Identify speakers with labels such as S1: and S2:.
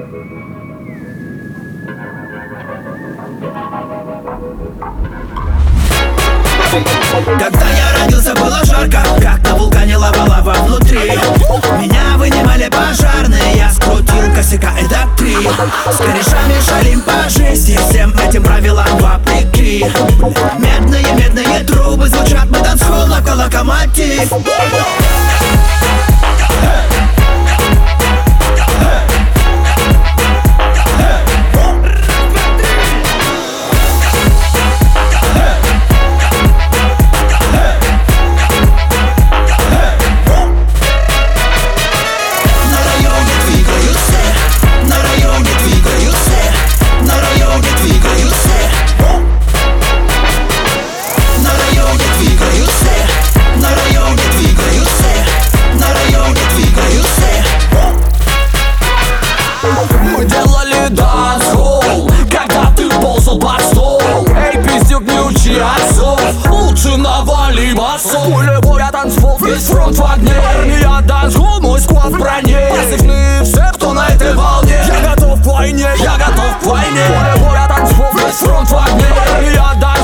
S1: Когда я родился, было жарко, как на вулкане лава внутри. Меня вынимали пожарные, я скрутил косяка, это 3. С корешами шалим по жизни, всем этим правилам вопреки. Медные трубы звучат, мы танцхол, локомотив.
S2: Мы делали дансхолл, когда ты ползал под стол. Эй, пиздюк, не учи отцов, лучше навали басов. Полевой танцпол, весь фронт в огне. Армия дансхолл, мой сквад в броне. Посыпли все, кто на этой волне. Я готов к войне, я готов к войне. Полевой танцпол, весь фронт в огне. Армия дансхолл.